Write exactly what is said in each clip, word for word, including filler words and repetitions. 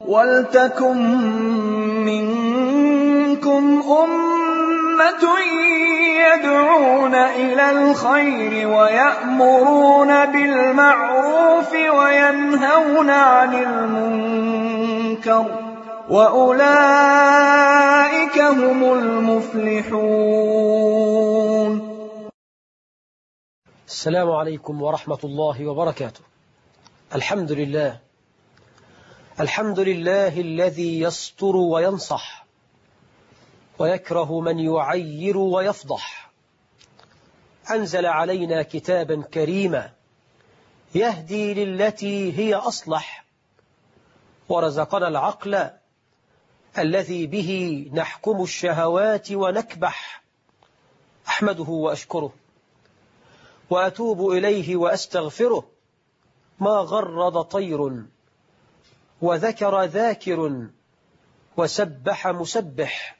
وَلْتَكُن مِّنكُمْ أُمَّةٌ يَدْعُونَ إِلَى الْخَيْرِ وَيَأْمُرُونَ بِالْمَعْرُوفِ وَيَنْهَوْنَ عَنِ الْمُنكَرِ وَأُولَئِكَ هُمُ الْمُفْلِحُونَ. السلام عليكم ورحمة الله وبركاته. الحمد لله الحمد لله الذي يستر وينصح ويكره من يعير ويفضح. أنزل علينا كتابا كريما يهدي للتي هي أصلح، ورزقنا العقل الذي به نحكم الشهوات ونكبح. أحمده وأشكره وأتوب إليه وأستغفره، ما غرد طير وذكر ذاكر وسبح مسبح.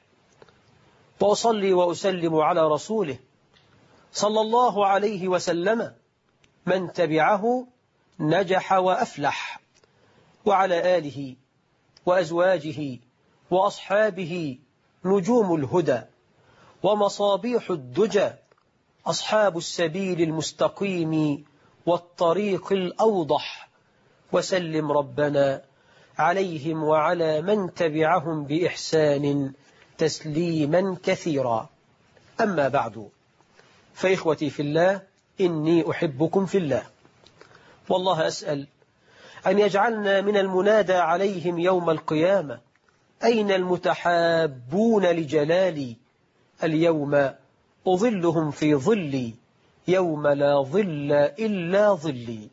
وأصلي وأسلم على رسوله صلى الله عليه وسلم، من تبعه نجح وأفلح، وعلى آله وأزواجه وأصحابه نجوم الهدى ومصابيح الدجى، أصحاب السبيل المستقيم والطريق الأوضح، وسلم ربنا عليهم وعلى من تبعهم بإحسان تسليما كثيرا. أما بعد، فإخوتي في الله، إني أحبكم في الله، والله أسأل أن يجعلنا من المنادى عليهم يوم القيامة: أين المتحابون لجلالي؟ اليوم أظلهم في ظلي يوم لا ظل إلا ظلي.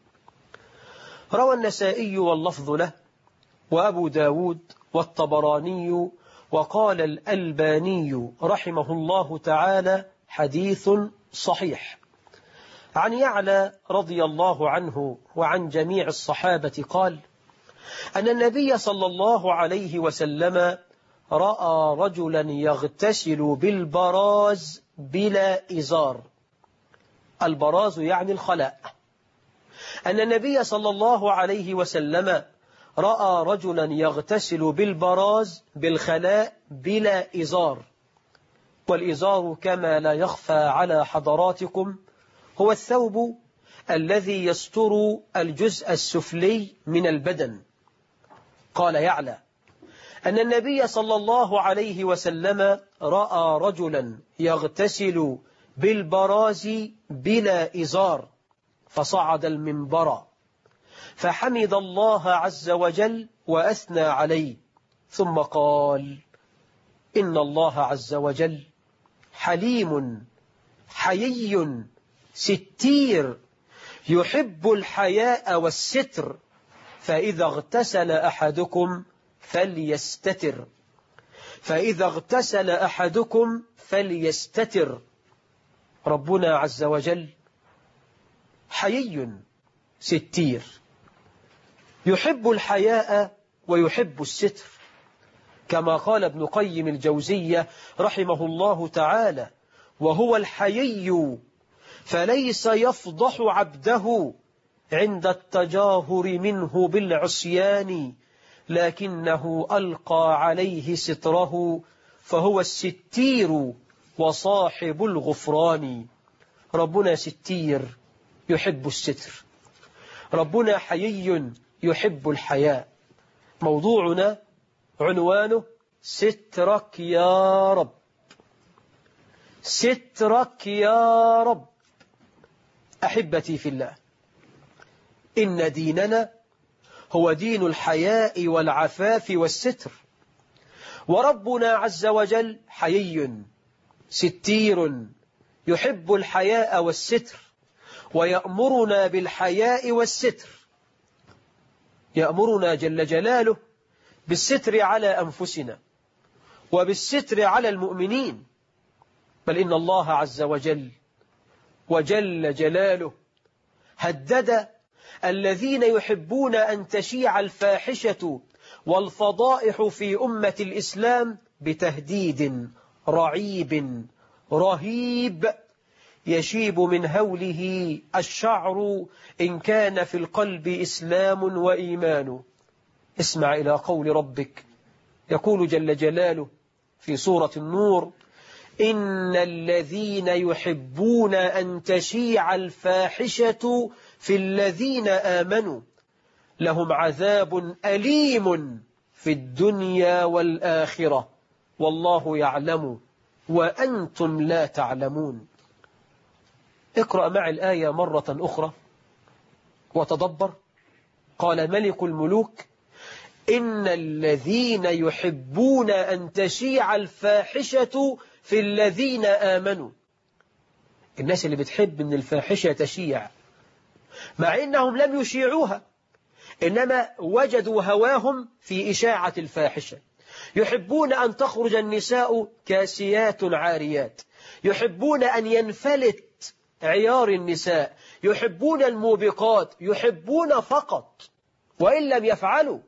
روى النسائي واللفظ له، وأبو داود والطبراني، وقال الألباني رحمه الله تعالى: حديث صحيح، عن يعلى رضي الله عنه وعن جميع الصحابة قال: أن النبي صلى الله عليه وسلم رأى رجلا يغتسل بالبراز بلا إزار. البراز يعني الخلاء. أن النبي صلى الله عليه وسلم رأى رجلا يغتسل بالبراز بالخلاء بلا إزار. والإزار كما لا يخفى على حضراتكم هو الثوب الذي يستر الجزء السفلي من البدن. قال يعلى أن النبي صلى الله عليه وسلم رأى رجلا يغتسل بالبراز بلا إزار، فصعد المنبر فحمد الله عز وجل وأثنى عليه، ثم قال: إن الله عز وجل حليم حيي ستير يحب الحياء والستر، فإذا اغتسل أحدكم فليستتر فإذا اغتسل أحدكم فليستتر. ربنا عز وجل حيي ستير، يحب الحياء ويحب الستر، كما قال ابن قيم الجوزية رحمه الله تعالى: وهو الحيي فليس يفضح عبده عند التجاهر منه بالعصيان، لكنه ألقى عليه ستره، فهو الستير وصاحب الغفران. ربنا ستير يحب الستر، ربنا حيي يحب الحياء. موضوعنا عنوانه: سترك يا رب، سترك يا رب. أحبتي في الله، إن ديننا هو دين الحياء والعفاف والستر، وربنا عز وجل حيي ستير يحب الحياء والستر، ويأمرنا بالحياء والستر. يأمرنا جل جلاله بالستر على أنفسنا وبالستر على المؤمنين، بل إن الله عز وجل وجل جلاله هدد الذين يحبون أن تشيع الفاحشة والفضائح في أمة الإسلام بتهديد رعيب رهيب يشيب من هوله الشعر إن كان في القلب إسلام وإيمان. اسمع إلى قول ربك، يقول جل جلاله في سورة النور: إن الذين يحبون أن تشيع الفاحشة في الذين آمنوا لهم عذاب أليم في الدنيا والآخرة والله يعلم وأنتم لا تعلمون. اقرأ معي الآية مرة أخرى وتدبر. قال ملك الملوك: إن الذين يحبون أن تشيع الفاحشة في الذين آمنوا. الناس اللي بتحب أن الفاحشة تشيع مع إنهم لم يشيعوها، إنما وجدوا هواهم في إشاعة الفاحشة. يحبون أن تخرج النساء كاسيات عاريات، يحبون أن ينفلت عيار النساء، يحبون الموبقات، يحبون فقط وإن لم يفعلوا.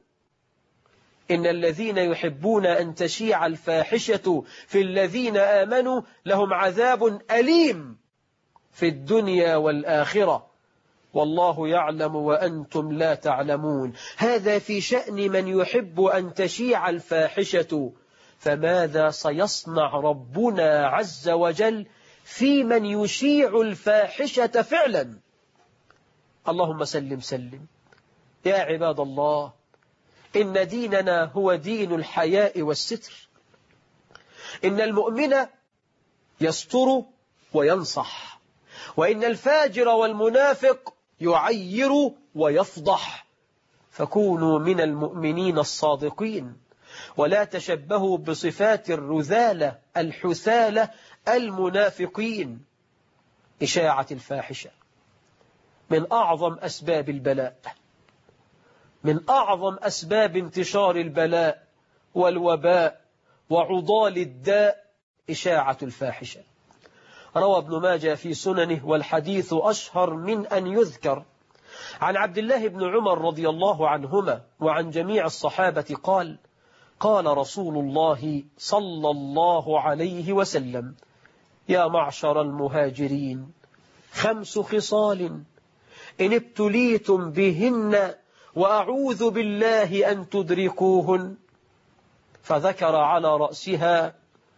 إن الذين يحبون أن تشيع الفاحشة في الذين آمنوا لهم عذاب أليم في الدنيا والآخرة والله يعلم وأنتم لا تعلمون. هذا في شأن من يحب أن تشيع الفاحشة، فماذا سيصنع ربنا عز وجل في من يشيع الفاحشة فعلا؟ اللهم سلم سلم. يا عباد الله، إن ديننا هو دين الحياء والستر. إن المؤمن يستر وينصح، وإن الفاجر والمنافق يعير ويفضح. فكونوا من المؤمنين الصادقين ولا تشبهوا بصفات الرذالة الحثالة المنافقين. إشاعة الفاحشة من أعظم أسباب البلاء، من أعظم أسباب انتشار البلاء والوباء وعضال الداء إشاعة الفاحشة. روى ابن ماجه في سننه والحديث أشهر من أن يذكر عن عبد الله بن عمر رضي الله عنهما وعن جميع الصحابة قال: قال رسول الله صلى الله عليه وسلم: يا معشر المهاجرين خمس خصال إن ابتليتم بهن وأعوذ بالله أن تدركوهن. فذكر على رأسها: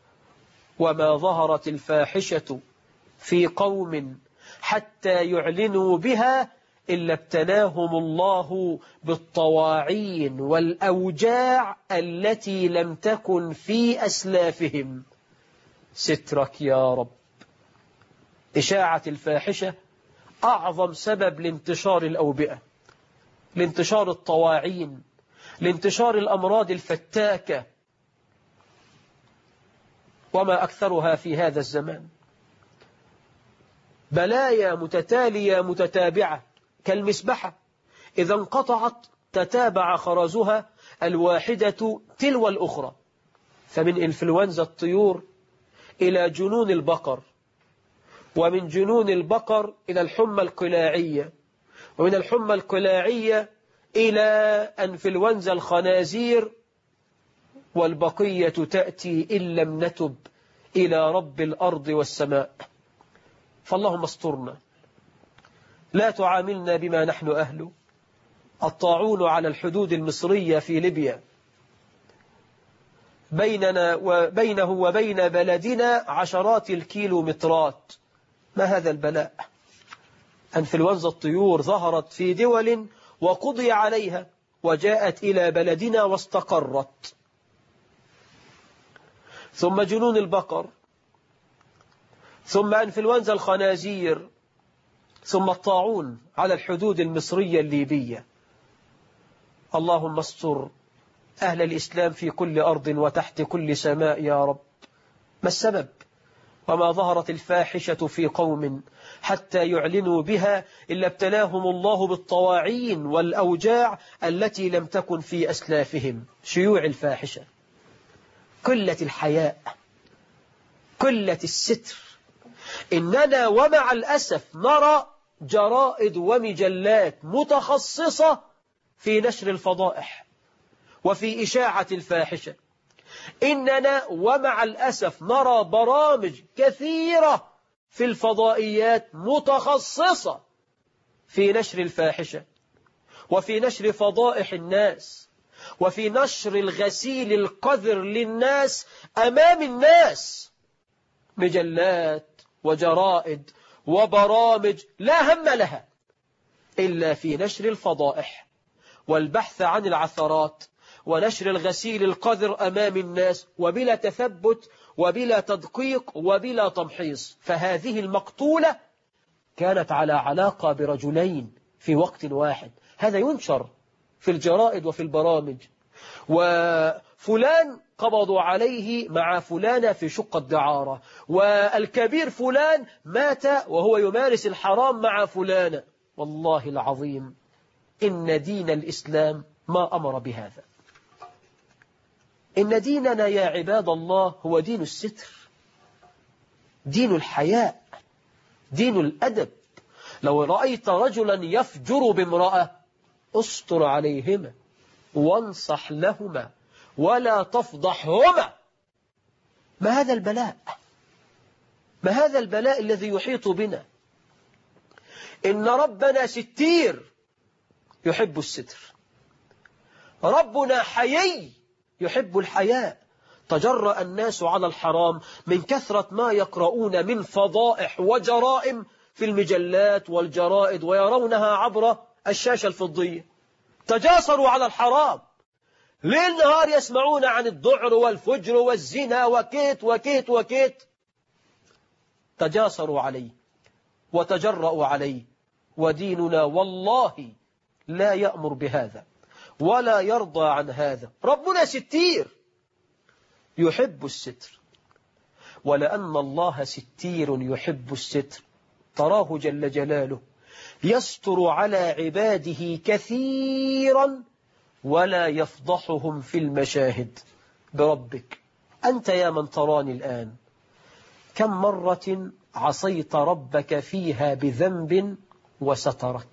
وما ظهرت الفاحشة في قوم حتى يعلنوا بها إلا ابتلاهم الله بالطواعين والأوجاع التي لم تكن في أسلافهم. سترك يا رب. إشاعة الفاحشة أعظم سبب لانتشار الأوبئة، لانتشار الطواعين، لانتشار الأمراض الفتاكة، وما أكثرها في هذا الزمان. بلايا متتالية متتابعة كالمسبحة، إذا انقطعت تتابع خرزها الواحدة تلو الأخرى. فمن إنفلونزا الطيور إلى جنون البقر، ومن جنون البقر إلى الحمى القلاعية، ومن الحمى القلاعية إلى أنفلونزا الخنازير، والبقية تأتي إن لم نتب إلى رب الأرض والسماء. فاللهم استرنا، لا تعاملنا بما نحن أهله. الطاعون على الحدود المصرية في ليبيا، بيننا وبينه وبين بلدنا عشرات الكيلومترات. ما هذا البلاء؟ أنفلونزا الطيور ظهرت في دول وقضي عليها وجاءت إلى بلدنا واستقرت. ثم جنون البقر، ثم أنفلونزا الخنازير، ثم الطاعون على الحدود المصرية الليبية. اللهم استر أهل الإسلام في كل أرض وتحت كل سماء يا رب. ما السبب؟ وما ظهرت الفاحشة في قوم حتى يعلنوا بها إلا ابتلاهم الله بالطواعين والأوجاع التي لم تكن في أسلافهم. شيوع الفاحشة، قلة الحياء، قلة الستر. إننا ومع الأسف نرى جرائد ومجلات متخصصة في نشر الفضائح وفي إشاعة الفاحشة. إننا ومع الأسف نرى برامج كثيرة في الفضائيات متخصصة في نشر الفاحشة وفي نشر فضائح الناس وفي نشر الغسيل القذر للناس أمام الناس، مجلات وجرائد وبرامج لا هم لها إلا في نشر الفضائح والبحث عن العثرات ونشر الغسيل القذر أمام الناس، وبلا تثبت وبلا تدقيق وبلا تمحيص. فهذه المقتولة كانت على علاقة برجلين في وقت واحد، هذا ينشر في الجرائد وفي البرامج. وفلان قبضوا عليه مع فلانة في شقة دعارة، والكبير فلان مات وهو يمارس الحرام مع فلانة. والله العظيم إن دين الإسلام ما أمر بهذا. إن ديننا يا عباد الله هو دين الستر، دين الحياء، دين الأدب. لو رأيت رجلا يفجر بامرأة استر عليهما وانصح لهما ولا تفضحهما. ما هذا البلاء؟ ما هذا البلاء الذي يحيط بنا؟ إن ربنا ستير يحب الستر، ربنا حيي يحب الحياء. تجرأ الناس على الحرام من كثرة ما يقرؤون من فضائح وجرائم في المجلات والجرائد ويرونها عبر الشاشة الفضية. تجاسروا على الحرام، ليل نهار يسمعون عن الذعر والفجر والزنا وكيت وكيت وكيت. تجاسروا عليه وتجرأوا عليه، وديننا والله لا يأمر بهذا ولا يرضى عن هذا. ربنا ستير يحب الستر، ولأن الله ستير يحب الستر تراه جل جلاله يستر على عباده كثيرا ولا يفضحهم في المشاهد. بربك أنت يا من تراني الآن كم مرة عصيت ربك فيها بذنب وسترك؟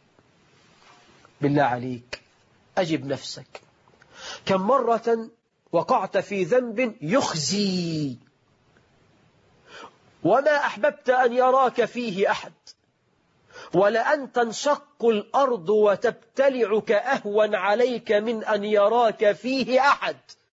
بالله عليك أجب نفسك، كم مرة وقعت في ذنب يخزي وما أحببت أن يراك فيه أحد، ولأن تنشق الأرض وتبتلعك أهون عليك من أن يراك فيه أحد،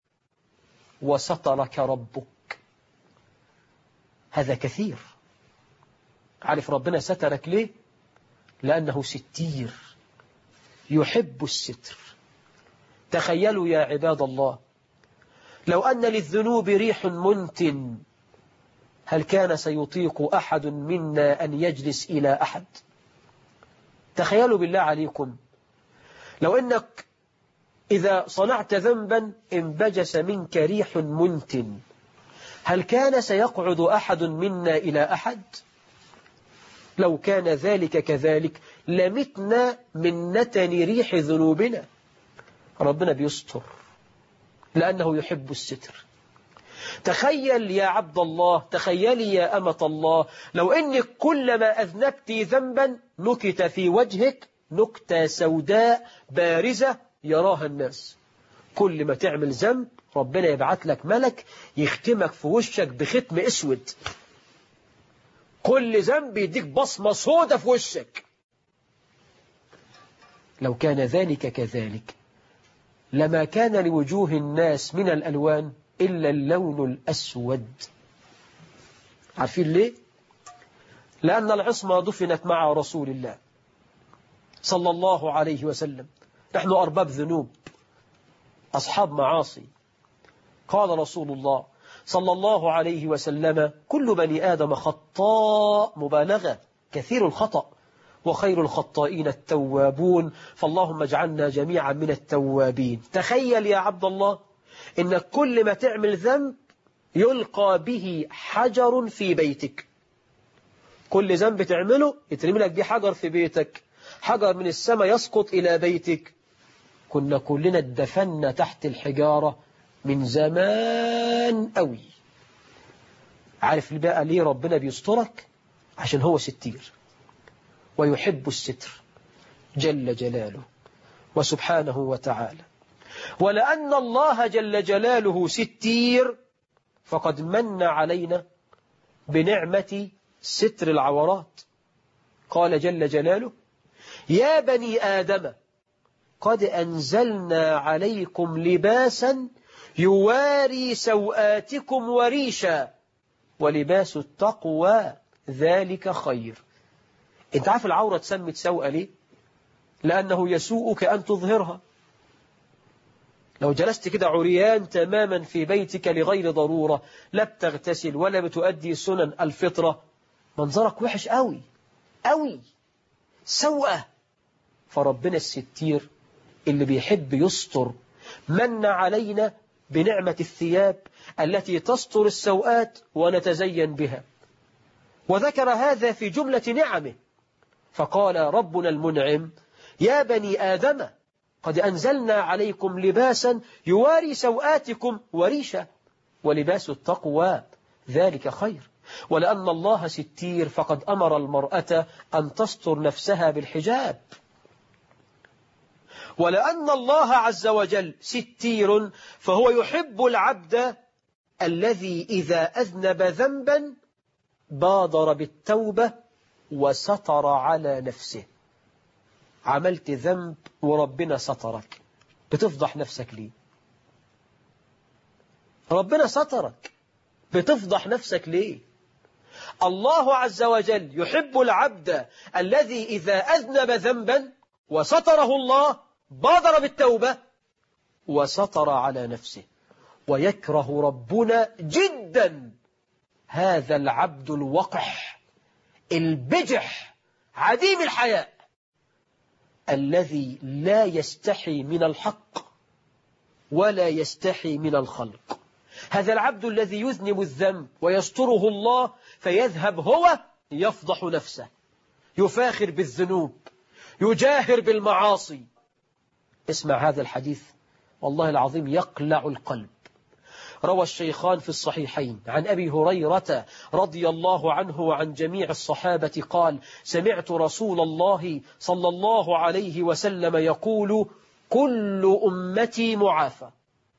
وسترك ربك. هذا كثير. عارف ربنا سترك ليه؟ لأنه ستير يحب الستر. تخيلوا يا عباد الله لو أن للذنوب ريح منتن، هل كان سيطيق أحد منا أن يجلس إلى أحد؟ تخيلوا بالله عليكم لو أنك إذا صنعت ذنبا انبجس منك ريح منتن، هل كان سيقعد أحد منا إلى أحد؟ لو كان ذلك كذلك لمتنا من نتن ريح ذنوبنا. ربنا بيستر لأنه يحب الستر. تخيل يا عبد الله، تخيلي يا أمة الله، لو أنك كلما أذنبت ذنبا نكت في وجهك نكتة سوداء بارزة يراها الناس. كل ما تعمل ذنب ربنا يبعث لك ملك يختمك في وشك بختم أسود. كل ذنب يديك بصمة سودة في وشك. لو كان ذلك كذلك لما كان لوجوه الناس من الألوان إلا اللون الأسود. عارفين ليه؟ لأن العصمة دفنت مع رسول الله صلى الله عليه وسلم. نحن أرباب ذنوب، أصحاب معاصي. قال رسول الله صلى الله عليه وسلم كل بني آدم خطاء، مبالغة، كثير الخطأ، وخير الخطائين التوابون، فاللهم اجعلنا جميعا من التوابين. تخيل يا عبد الله إنك كل ما تعمل ذنب يلقى به حجر في بيتك. كل ذنب تعمله يترمي لك به حجر في بيتك، حجر من السماء يسقط إلى بيتك. كنا كلنا اتدفنا تحت الحجارة من زمان قوي. عارف بقى ليه ربنا بيسترك؟ عشان هو ستير ويحب الستر جل جلاله وسبحانه وتعالى. ولأن الله جل جلاله ستير فقد من علينا بنعمة ستر العورات. قال جل جلاله يا بني آدم قد أنزلنا عليكم لباسا يواري سوآتكم وريشا ولباس التقوى ذلك خير. انت عارف العورة تسمت سوءة ليه؟ لأنه يسوءك أن تظهرها. لو جلست كده عريان تماما في بيتك لغير ضرورة، لا بتغتسل ولا بتؤدي سنن الفطرة، منظرك وحش قوي قوي، سوءة. فربنا الستير اللي بيحب يستر من علينا بنعمة الثياب التي تستر السوءات ونتزين بها، وذكر هذا في جملة نعمه، فقال ربنا المنعم: يا بني آدم قد أنزلنا عليكم لباسا يواري سوآتكم وريشا ولباس التقوى ذلك خير. ولأن الله ستير فقد أمر المرأة أن تستر نفسها بالحجاب. ولأن الله عز وجل ستير فهو يحب العبد الذي إذا أذنب ذنبا بادر بالتوبة وستر على نفسه. عملت ذنب وربنا سترك، بتفضح نفسك ليه؟ ربنا سترك، بتفضح نفسك ليه؟ الله عز وجل يحب العبد الذي إذا أذنب ذنبا وستره الله بادر بالتوبة وستر على نفسه. ويكره ربنا جدا هذا العبد الوقح البجح عديم الحياء الذي لا يستحي من الحق ولا يستحي من الخلق. هذا العبد الذي يذنب الذنب ويستره الله فيذهب هو يفضح نفسه، يفاخر بالذنوب، يجاهر بالمعاصي. اسمع هذا الحديث والله العظيم يقلع القلب. روى الشيخان في الصحيحين عن أبي هريرة رضي الله عنه وعن جميع الصحابة قال: سمعت رسول الله صلى الله عليه وسلم يقول: كل أمتي معافى،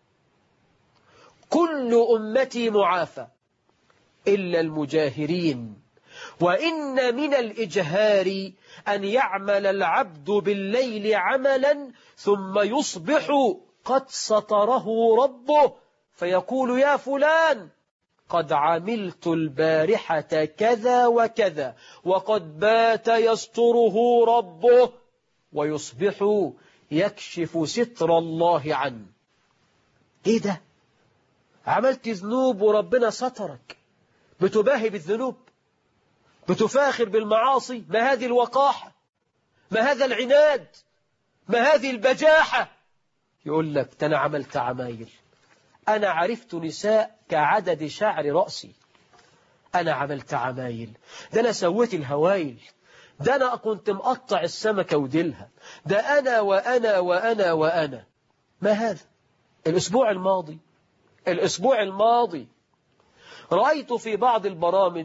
كل أمتي معافى إلا المجاهرين، وإن من الإجهار أن يعمل العبد بالليل عملا ثم يصبح قد ستره ربه فيقول: يا فلان قد عملت البارحة كذا وكذا، وقد بات يستره ربه، ويصبح يكشف ستر الله عنه. ايه ده؟ عملت ذنوب وربنا سترك، بتباهي بالذنوب، بتفاخر بالمعاصي. ما هذه الوقاحة؟ ما هذا العناد؟ ما هذه البجاحة؟ يقول لك: أنا عملت عمايل، أنا عرفت نساء كعدد شعر رأسي، أنا عملت عمايل، ده أنا سويت الهوايل، ده أنا كنت مقطع السمكة وديلها، ده أنا وأنا وأنا وأنا. ما هذا؟ الأسبوع الماضي الأسبوع الماضي رأيت في بعض البرامج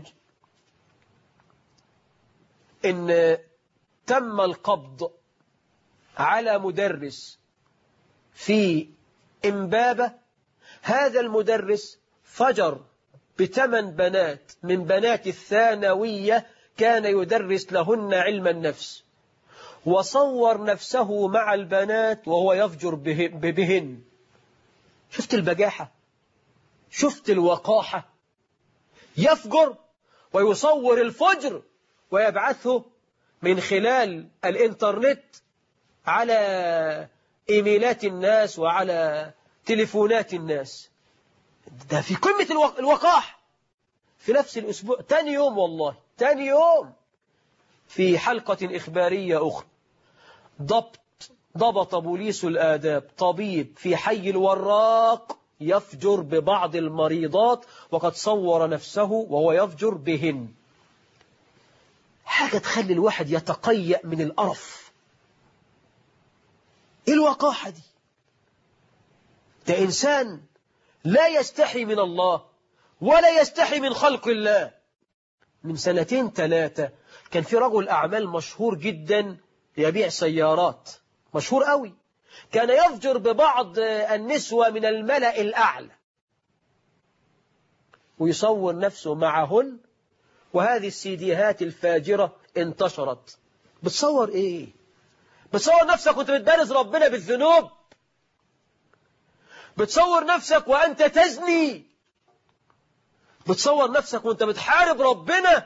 إن تم القبض على مدرس في إمبابة. هذا المدرس فجر بثمان بنات من بنات الثانوية كان يدرس لهن علم النفس، وصور نفسه مع البنات وهو يفجر بهن. شفت البجاحة؟ شفت الوقاحة؟ يفجر ويصور الفجر ويبعثه من خلال الإنترنت على إيميلات الناس وعلى تليفونات الناس. ده في قمة الوقاح. في نفس الأسبوع تاني يوم، والله تاني يوم، في حلقة إخبارية أخرى، ضبط ضبط بوليس الآداب طبيب في حي الوراق يفجر ببعض المريضات وقد صور نفسه وهو يفجر بهن. حاجة تخلي الواحد يتقيأ من القرف. إيه الوقاحة دي؟ ده إنسان لا يستحي من الله ولا يستحي من خلق الله. من سنتين ثلاثة كان في رجل أعمال مشهور جدا يبيع سيارات، مشهور قوي، كان يفجر ببعض النسوة من الملأ الأعلى ويصور نفسه معهن، وهذه السيديهات الفاجرة انتشرت. بتصور إيه؟ بتصور نفسك وانت بتبارز ربنا بالذنوب؟ بتصور نفسك وأنت تزني؟ بتصور نفسك وانت بتحارب ربنا؟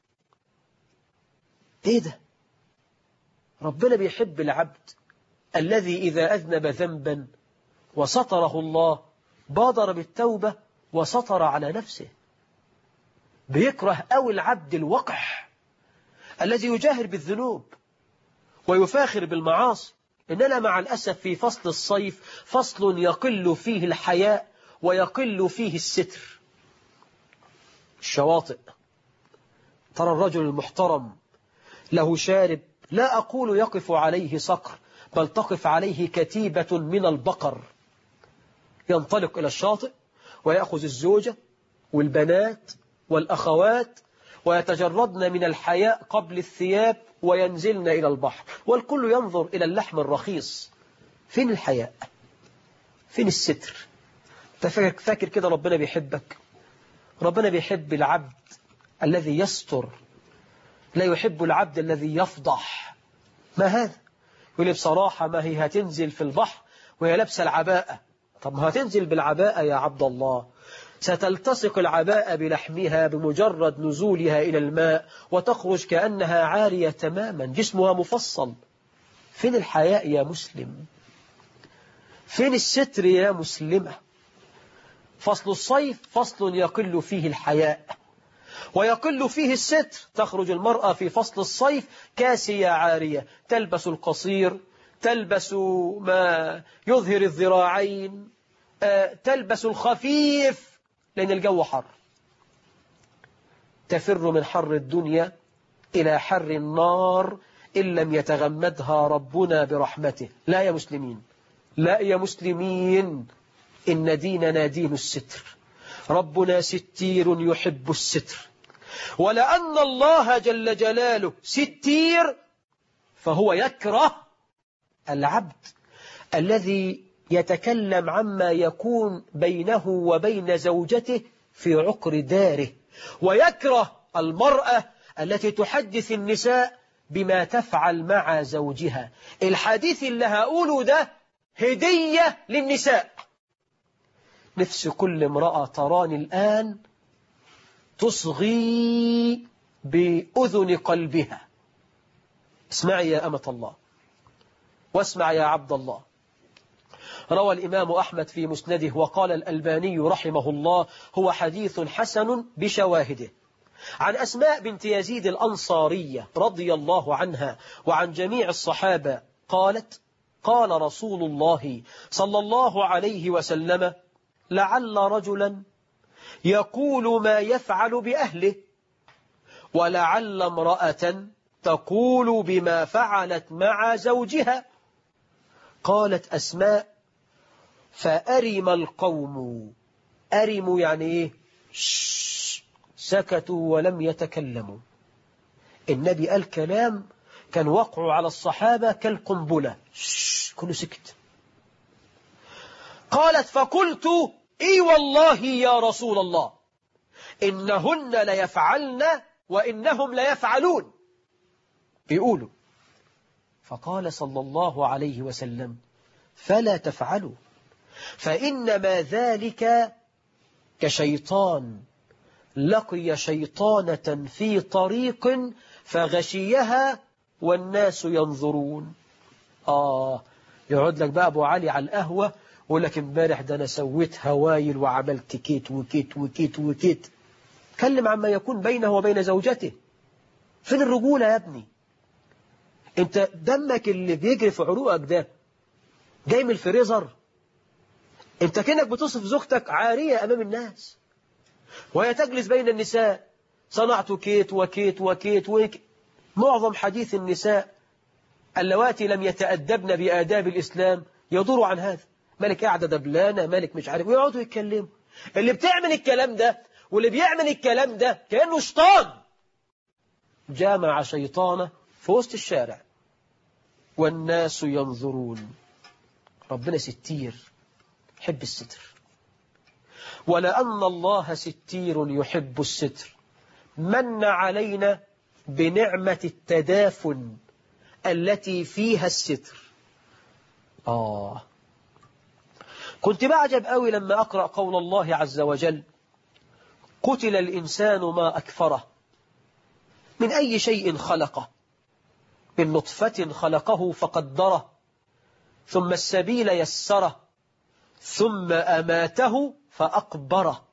ايه ده؟ ربنا بيحب العبد الذي إذا أذنب ذنبا وسطره الله بادر بالتوبة وسطر على نفسه. بيكره أوي العبد الوقح الذي يجاهر بالذنوب ويفاخر بالمعاصي. إننا مع الأسف في فصل الصيف فصل يقل فيه الحياء ويقل فيه الستر. الشواطئ، ترى الرجل المحترم له شارب لا أقول يقف عليه صقر، بل تقف عليه كتيبة من البقر، ينطلق إلى الشاطئ ويأخذ الزوجة والبنات والأخوات ويتجردن من الحياء قبل الثياب وينزلن إلى البحر، والكل ينظر إلى اللحم الرخيص. فين الحياء؟ فين الستر؟ فاكر كده ربنا بيحبك؟ ربنا بيحب العبد الذي يستر، لا يحب العبد الذي يفضح. ما هذا؟ يقول لي بصراحة ما هي هتنزل في البحر وهي لابسة العباءة. طب ما هتنزل بالعباءة يا عبد الله، ستلتصق العباءة بلحمها بمجرد نزولها إلى الماء وتخرج كأنها عارية تماما، جسمها مفصل. فين الحياء يا مسلم؟ فين الستر يا مسلمة؟ فصل الصيف فصل يقل فيه الحياء ويقل فيه الستر. تخرج المرأة في فصل الصيف كاسية عارية، تلبس القصير، تلبس ما يظهر الذراعين، تلبس الخفيف لأن الجو حر. تفر من حر الدنيا إلى حر النار إن لم يتغمدها ربنا برحمته. لا يا مسلمين، لا يا مسلمين، إن ديننا دين الستر. ربنا ستير يحب الستر، ولأن الله جل جلاله ستير فهو يكره العبد الذي يتكلم عما يكون بينه وبين زوجته في عقر داره، ويكره المرأة التي تحدث النساء بما تفعل مع زوجها. الحديث اللي هقوله ده هدية للنساء. نفس كل امرأة تراني الآن تصغي بأذن قلبها. اسمعي يا أمة الله، واسمع يا عبد الله. روى الإمام أحمد في مسنده وقال الألباني رحمه الله هو حديث حسن بشواهده، عن أسماء بنت يزيد الأنصارية رضي الله عنها وعن جميع الصحابة قالت: قال رسول الله صلى الله عليه وسلم: لعل رجلا يقول ما يفعل بأهله، ولعل امرأة تقول بما فعلت مع زوجها. قالت أسماء: فأرم القوم. أرموا يعني إيه؟ سكتوا ولم يتكلموا. النبي قال كلام كان وقعوا على الصحابة كالقنبلة، كله سكت. قالت: فقلت: إي والله يا رسول الله إنهن ليفعلن وإنهم ليفعلون. بيقولوا. فقال صلى الله عليه وسلم: فلا تفعلوا، فإنما ذلك كشيطان لقي شيطانة في طريق فغشيها والناس ينظرون. آه يقعد لك بقى أبو علي على القهوة يقول لك امبارح ده أنا سويت هوايل وعملت كيت وكيت وكيت وكيت. كلم عما يكون بينه وبين زوجته. فين الرجولة يا ابني؟ انت دمك اللي بيجري في عروقك ده جاي من الفريزر؟ انت كأنك بتصف زوجتك عارية أمام الناس وهي تجلس بين النساء، صنعت كيت وكيت وكيت وكيت. معظم حديث النساء اللواتي لم يتأدبن بآداب الإسلام يدور عن هذا. مالك قاعدة دبلانة، مالك مش عارف، ويقعدوا يتكلموا. اللي بتعمل الكلام ده واللي بيعمل الكلام ده كأنه شيطان جامع شيطانه في وسط الشارع والناس ينظرون. ربنا ستير، يحب الستر. ولأن الله ستير يحب الستر من علينا بنعمة التدافن التي فيها الستر. آه كنت بعجب قوي لما أقرأ قول الله عز وجل: قتل الإنسان ما أكفره من أي شيء خلقه، من نطفة خلقه فقدره ثم السبيل يسره ثم أماته فأقبره.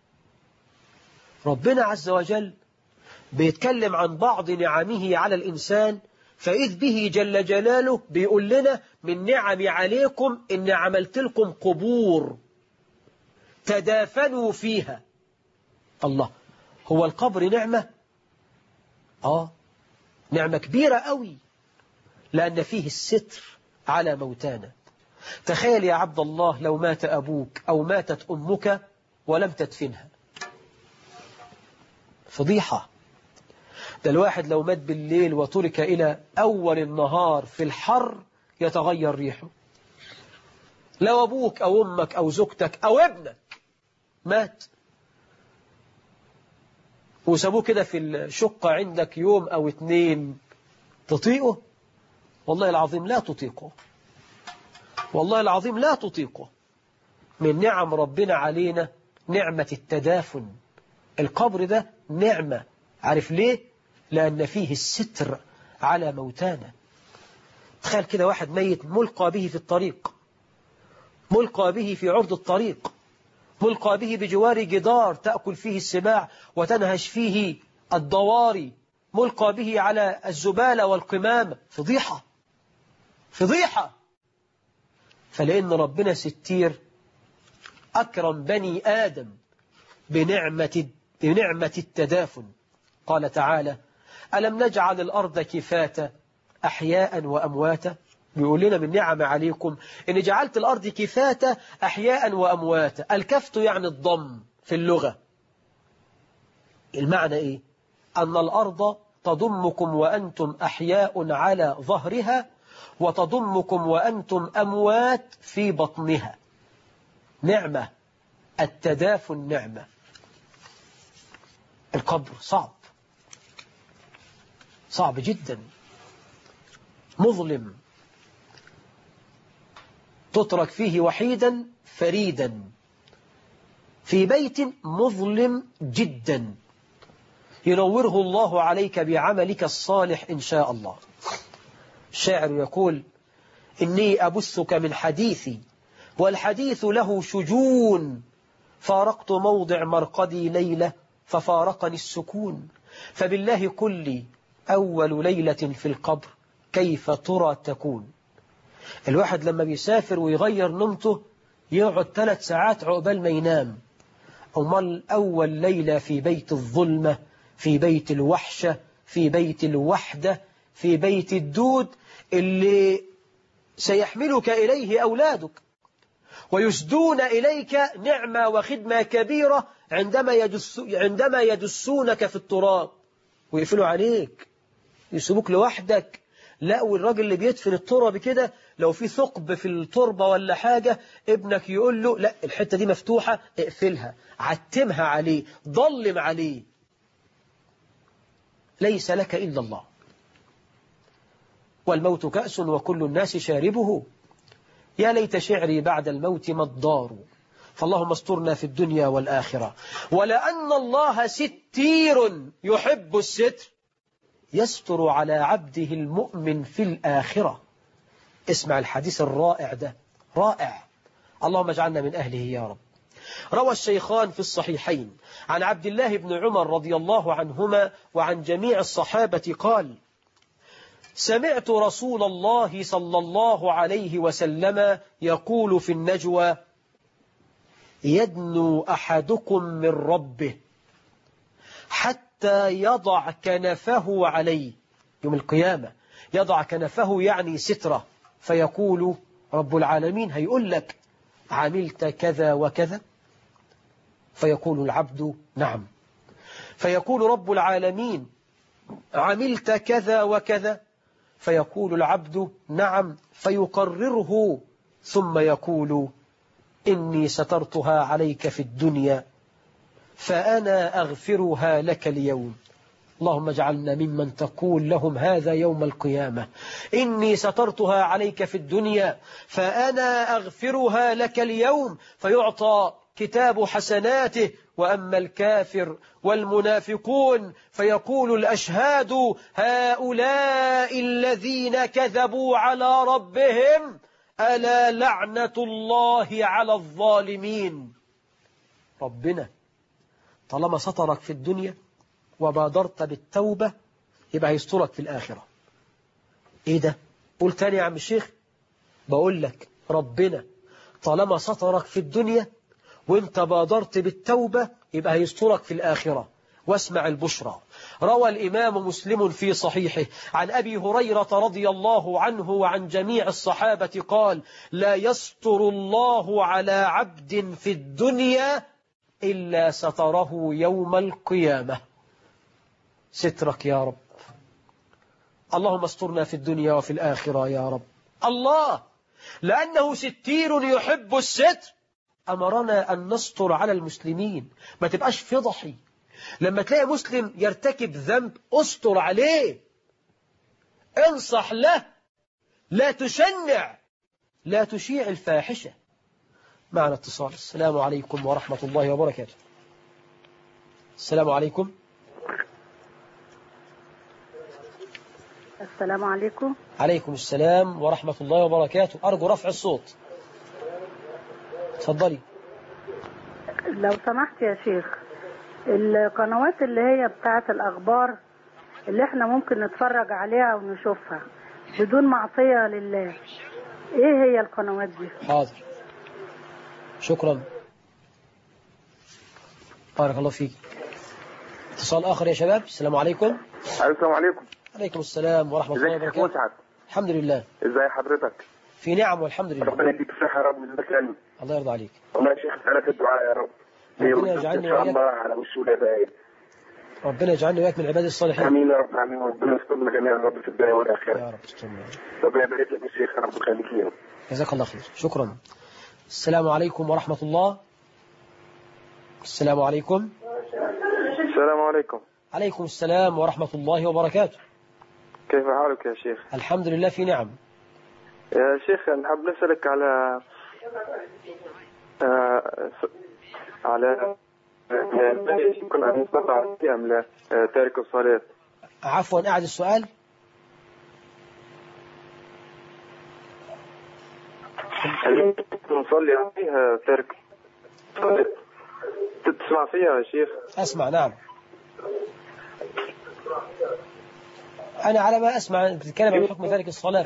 ربنا عز وجل بيتكلم عن بعض نعمه على الإنسان، فإذ به جل جلاله بيقول لنا من نعمي عليكم إن عملت لكم قبور تدافنوا فيها. الله، هو القبر نعمة؟ آه نعمة كبيرة قوي، لأن فيه الستر على موتانا. تخيل يا عبد الله لو مات أبوك أو ماتت أمك ولم تدفنها، فضيحة. ده الواحد لو مات بالليل وترك إلى أول النهار في الحر يتغير ريحه. لو أبوك أو أمك أو زوجتك أو ابنك مات وسابوه كده في الشقة عندك يوم أو اتنين، تطيقه؟ والله العظيم لا تطيقه، والله العظيم لا تطيقه. من نعم ربنا علينا نعمة التدافن. القبر ده نعمة، عارف ليه؟ لأن فيه الستر على موتانا. تخيل كده واحد ميت ملقى به في الطريق، ملقى به في عرض الطريق، ملقى به بجوار جدار تأكل فيه السباع وتنهش فيه الضواري، ملقى به على الزبالة والقمامة. فضيحة فضيحة. فلأن ربنا ستير أكرم بني آدم بنعمة, بنعمة التدافن. قال تعالى: ألم نجعل الأرض كفاتا أحياء وأمواتا. بيقول لنا من نعم عليكم إن جعلت الأرض كفاتا أحياء وأمواتا. الكفت يعني الضم في اللغة. المعنى إيه؟ أن الأرض تضمكم وأنتم أحياء على ظهرها، وتضمكم وأنتم أموات في بطنها. نعمة التدافن نعمة. القبر صعب، صعب جدا، مظلم، تترك فيه وحيدا فريدا في بيت مظلم جدا، ينوره الله عليك بعملك الصالح إن شاء الله. الشاعر يقول: إني أبثك من حديثي والحديث له شجون، فارقت موضع مرقدي ليلة ففارقني السكون، فبالله كل أول ليلة في القبر كيف ترى تكون. الواحد لما بيسافر ويغير نومته يقعد ثلاث ساعات عقبال ما ينام. أمال أول ليلة في بيت الظلمة، في بيت الوحشة، في بيت الوحدة، في بيت الدود اللي سيحملك إليه أولادك ويسدون إليك نعمة وخدمة كبيرة عندما, يدس عندما يدسونك في التراب ويقفلوا عليك، يسيبوك لوحدك. لا، والراجل اللي بيدفن التراب كده لو في ثقب في التربة ولا حاجة، ابنك يقول له: لا، الحتة دي مفتوحة، اقفلها، عتمها عليه، ضلم عليه. ليس لك إلا الله، والموت كأس وكل الناس شاربه، يا ليت شعري بعد الموت ما الدار، فاللهم استرنا في الدنيا والآخرة. ولأن الله ستير يحب الستر يستر على عبده المؤمن في الآخرة. اسمع الحديث الرائع ده، رائع، اللهم اجعلنا من أهله يا رب. روى الشيخان في الصحيحين عن عبد الله بن عمر رضي الله عنهما وعن جميع الصحابة قال: سمعت رسول الله صلى الله عليه وسلم يقول في النجوى: يدنو أحدكم من ربه حتى يضع كنفه عليه يوم القيامة. يضع كنفه يعني سترة، فيقول رب العالمين هيقول لك: عملت كذا وكذا؟ فيقول العبد: نعم. فيقول رب العالمين: عملت كذا وكذا؟ فيقول العبد: نعم. فيقرره ثم يقول: إني سترتها عليك في الدنيا فأنا أغفرها لك اليوم. اللهم اجعلنا ممن تقول لهم هذا يوم القيامة: إني سترتها عليك في الدنيا فأنا أغفرها لك اليوم، فيعطى كتاب حسناته. وأما الكافر والمنافقون فيقول الأشهاد هؤلاء الذين كذبوا على ربهم ألا لعنة الله على الظالمين. ربنا طالما سترك في الدنيا وبادرت بالتوبة يبقى هيسترك في الآخرة. إيه ده؟ قول تاني يا عم الشيخ. بقول لك ربنا طالما سترك في الدنيا وانت بادرت بالتوبة يبقى هيسترك في الآخرة. واسمع البشرى. روى الإمام مسلم في صحيحه عن أبي هريرة رضي الله عنه وعن جميع الصحابة قال: لا يستر الله على عبد في الدنيا إلا ستره يوم القيامة. سترك يا رب. اللهم استرنا في الدنيا وفي الآخرة يا رب. الله لأنه ستير يحب الستر أمرنا أن نستر على المسلمين. ما تبقاش فضحي. لما تلاقي مسلم يرتكب ذنب استر عليه، انصح له، لا تشنع، لا تشيع الفاحشة. معنا اتصال. السلام عليكم ورحمة الله وبركاته. السلام عليكم. السلام عليكم. عليكم السلام ورحمة الله وبركاته. أرجو رفع الصوت. تفضلي. لو سمحت يا شيخ، القنوات اللي هي بتاعة الأخبار اللي احنا ممكن نتفرج عليها ونشوفها بدون معصية لله، ايه هي القنوات دي؟ حاضر، شكرا، بارك الله فيك. اتصال آخر يا شباب. السلام عليكم. السلام عليكم. عليكم السلام ورحمة الله وبركاته. مسعد. الحمد لله. ازي حضرتك؟ في نعم والحمد لله. ربنا يديك الصحة يا رب ويجزاك. الله يرضى عليك. والله يا شيخ اسالك الدعاء يا رب. ربنا يجعلني ان شاء الله على وش الهداية. ربنا يجعلني وياك من العباد الصالحين. امين يا رب. امين. وربنا يسترنا جميعا يا رب في الدنيا والاخره. يا رب استرنا. ربنا يبارك لك يا شيخ يا رب ويخليك لينا. جزاك الله خير. شكرا. السلام عليكم ورحمة الله. السلام عليكم. السلام عليكم. عليكم السلام ورحمة الله وبركاته. كيف حالك يا شيخ؟ الحمد لله في نعم. يا شيخ نحب نسألك على آه على يمكن أن نستطيع أم لا تارك الصلاة. عفوا أعد السؤال. هل نصلي عليها تارك الصلاة؟ تسمع فيها يا شيخ؟ أسمع نعم. أنا على ما أسمع بتتكلم عن حكم تارك الصلاة.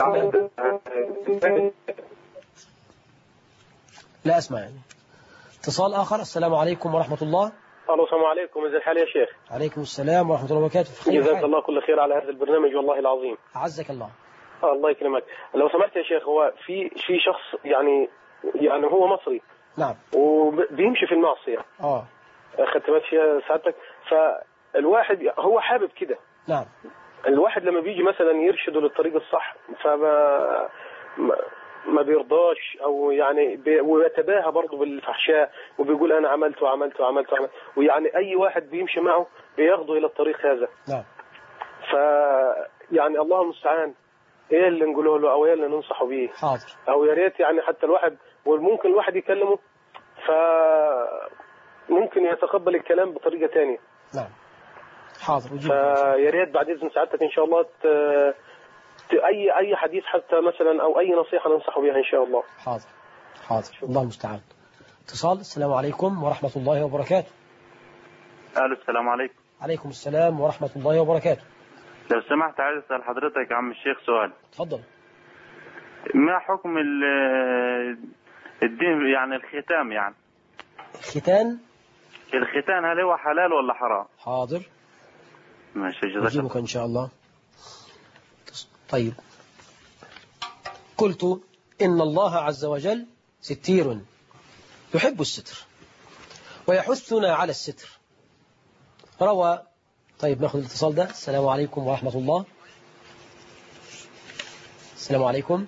لا أسمع يعني. اتصال آخر. السلام عليكم ورحمة الله. الو السلام عليكم. ازي الحال يا شيخ؟ عليكم السلام ورحمة الله وبركاته. جزاك الله كل خير على هذا البرنامج والله العظيم. أعزك الله. الله يكرمك. لو سمحت يا شيخ، هو في في شخص يعني يعني هو مصري. نعم. وبيمشي في المعصية. اه. خدت بالك يا سعادتك؟ فالواحد هو حابب كده. نعم. الواحد لما بيجي مثلا يرشده للطريق الصح فما ما, ما بيرضاش، او يعني بي ويتباهى برضه بالفحشاء وبيقول انا عملت وعملت وعملت وعملت، ويعني اي واحد بيمشي معه بياخده الى الطريق هذا. نعم. ف يعني الله المستعان، ايه اللي نقوله له او ايه اللي ننصحه بيه؟ حاضر. او يا ريت يعني حتى الواحد وممكن الواحد يكلمه ف ممكن يتقبل الكلام بطريقة ثانية. نعم. حاضر. فيا ريت بعد اذن سعادتك ان شاء الله ت... ت... اي اي حديث حتى مثلا او اي نصيحة ننصحه بها ان شاء الله. حاضر. حاضر. الله المستعان. اتصال. السلام عليكم ورحمة الله وبركاته. الو السلام عليكم. عليكم السلام ورحمة الله وبركاته. لو سمحت عايز اسال حضرتك يا عم الشيخ سؤال. تفضل. ما حكم الدين يعني الختام يعني؟ الختان. الختان هل هو حلال ولا حرام؟ حاضر. ماشي جزاك. أجيبك إن شاء الله. طيب. قلت إن الله عز وجل ستير يحب الستر ويحثنا على الستر. روى. طيب ناخذ الاتصال ده. السلام عليكم ورحمة الله. السلام عليكم.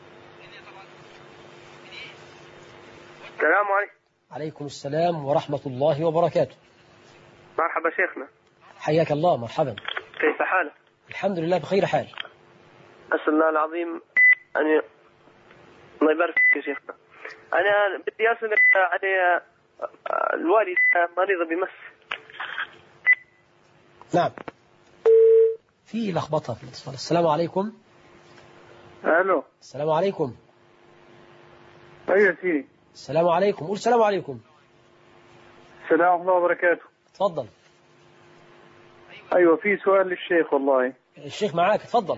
السلام عليكم. عليكم السلام ورحمة الله وبركاته. مرحبا شيخنا. حياك الله. مرحبا. كيف حالك؟ الحمد لله بخير حال. أسأل الله العظيم أن ي... الله يبارك فيك يا شيخنا. أنا بدي أسألك عن الوالد مريضة بمس. نعم. في لخبطة في الاتصال. السلام عليكم. الو. السلام عليكم. ايوه سيدي. السلام عليكم. قول السلام عليكم. السلام ورحمة الله وبركاته. تفضل. ايوه في سؤال للشيخ والله. الشيخ معاك، تفضل.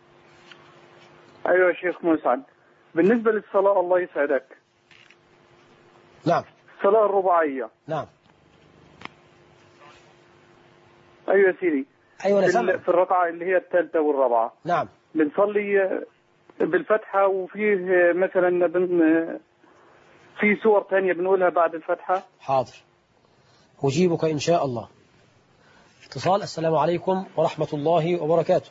ايوه شيخ مسعد، بالنسبة للصلاة الله يسعدك. نعم. الصلاة الرباعية. نعم. ايوه سيدي. ايوه انا في, سامع. في الركعة اللي هي الثالثة والرابعة. نعم. بنصلي بالفتحة، وفيه مثلا بن في سور ثانية بنقولها بعد الفتحة. حاضر، أجيبك إن شاء الله. اتصال. السلام عليكم ورحمة الله وبركاته.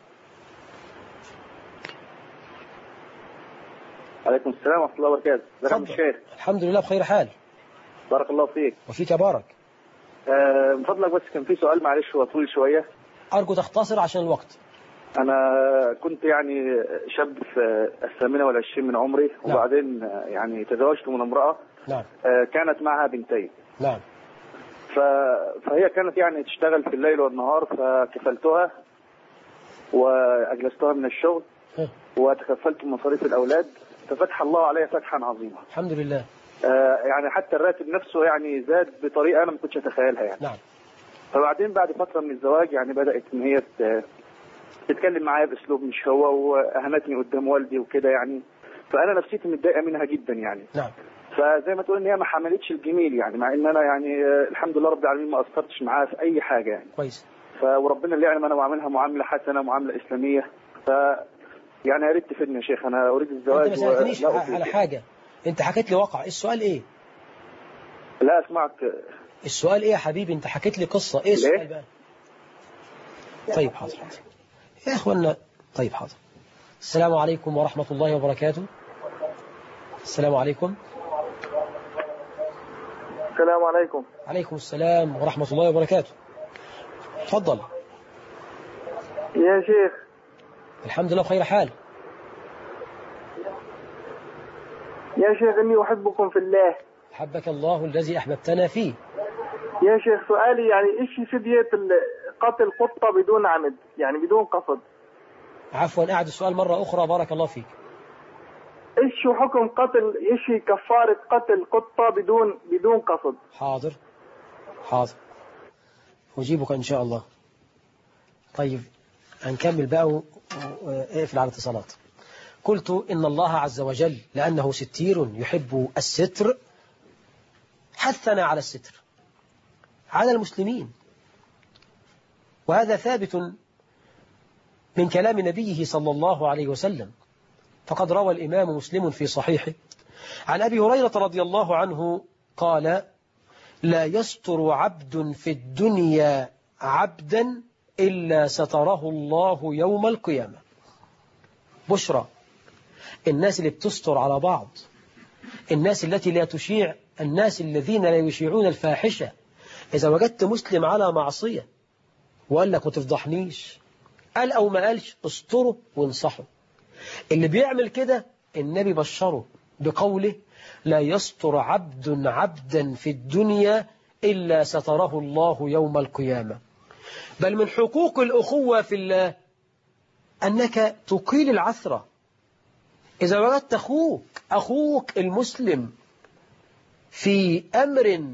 عليكم السلام ورحمة الله وبركاته. ازيك يا الشيخ؟ الحمد لله بخير حال. بارك الله فيك. وفيك بارك. آه من فضلك بس كان في سؤال معلش هو طويل شوية. أرجو تختصر عشان الوقت. أنا كنت يعني شاب في الثامنة والعشرين من عمري. نعم. وبعدين يعني تزوجت من امرأة. نعم. آه كانت معها بنتين. نعم. ف... فهي كانت يعني تشتغل في الليل والنهار، فكفلتها وأجلستها من الشغل وتكفلت مصاريف الأولاد، ففتح الله عليها فتحا عظيما. الحمد لله. آه يعني حتى الراتب نفسه يعني زاد بطريقة أنا ما كنتش أتخيلها يعني. نعم. فبعدين بعد فترة من الزواج يعني بدأت إن هي تتكلم معايا بأسلوب مش هو، وأهانتني قدام والدي وكده يعني، فأنا نفسيتي متضايقة منها جدا يعني. نعم. فزي ما تقول إن هي ما حملتش الجميل يعني، مع إن أنا يعني الحمد لله رب العالمين ما قصرتش معاها في أي حاجة يعني. كويس. فربنا اللي يعلم أنا بعملها معاملة حسنة معاملة إسلامية. ف يعني يا ريت تفيدني يا شيخ، أنا أريد الزواج. أنت ما سألتنيش على حاجة، أنت حكيت لي واقع. السؤال إيه؟ لا أسمعك. السؤال إيه يا حبيبي؟ أنت حكيت لي قصة. إيه السؤال بقى؟ طيب حاضر حاضر يا إخوانا. طيب حاضر. السلام عليكم ورحمة الله وبركاته. السلام عليكم. السلام عليكم. عليكم السلام ورحمة الله وبركاته. تفضل يا شيخ. الحمد لله بخير حال. يا شيخ إني أحبكم في الله. حبك الله الذي أحببتنا فيه. يا شيخ سؤالي يعني إيش فدية قتل قطة بدون عمد، يعني بدون قصد؟ عفوا أعد السؤال مرة أخرى بارك الله فيك. إيش حكم قتل، إيش كفارة قتل قطة بدون بدون قصد؟ حاضر حاضر أجيبك إن شاء الله. طيب هنكمل بقى واقفل على الاتصالات. قلت إن الله عز وجل لأنه ستير يحب الستر حثنا على الستر على المسلمين، وهذا ثابت من كلام نبيه صلى الله عليه وسلم. فقد روى الإمام مسلم في صحيحه عن أبي هريرة رضي الله عنه قال: لا يستر عبد في الدنيا عبدا إلا ستره الله يوم القيامة. بشرى الناس اللي بتستر على بعض، الناس التي لا تشيع، الناس الذين لا يشيعون الفاحشة. إذا وجدت مسلم على معصية وقال لك ما تفضحنيش، قال أو ما قالش، استره وانصحه. اللي بيعمل كده النبي بشره بقوله: لا يستر عبد عبدا في الدنيا إلا ستره الله يوم القيامة. بل من حقوق الأخوة في الله أنك تقيل العثرة. إذا وجدت أخوك أخوك المسلم في أمر